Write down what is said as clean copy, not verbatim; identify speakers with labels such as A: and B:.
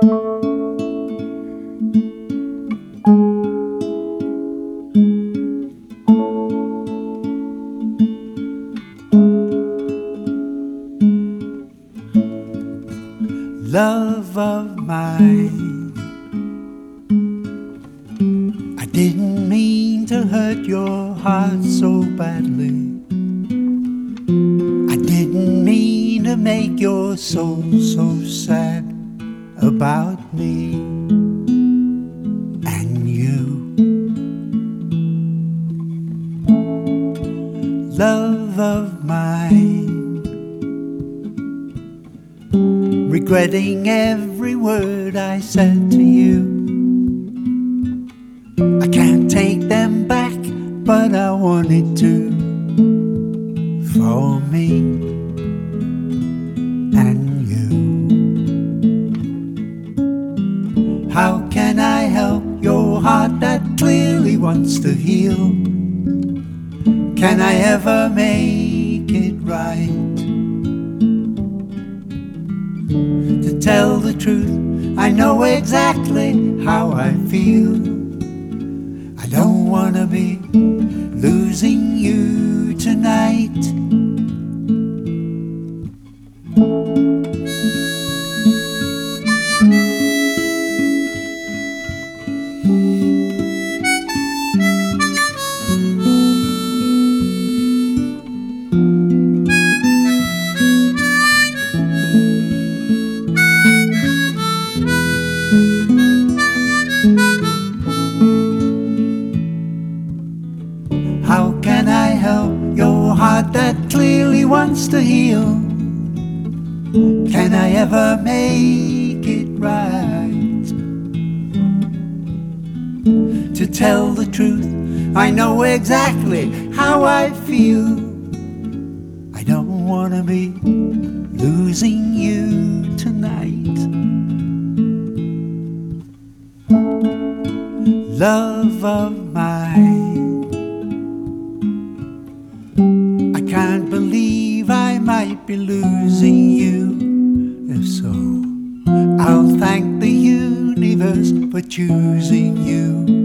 A: Love of mine, I didn't mean to hurt your heart so badly. I didn't mean to make your soul so sad about me and you. Love of mine, regretting every word I said to you. I can't take them back, but I wanted to, for me and you. How can I help your heart that clearly wants to heal? Can I ever make it right? To tell the truth, I know exactly how I feel. I don't wanna be losing you tonight. How can I help your heart that clearly wants to heal? Can I ever make it right? To tell the truth, I know exactly how I feel. I don't wanna be losing you tonight. Love of mine, I can't believe I might be losing you. If so, I'll thank the universe for choosing you.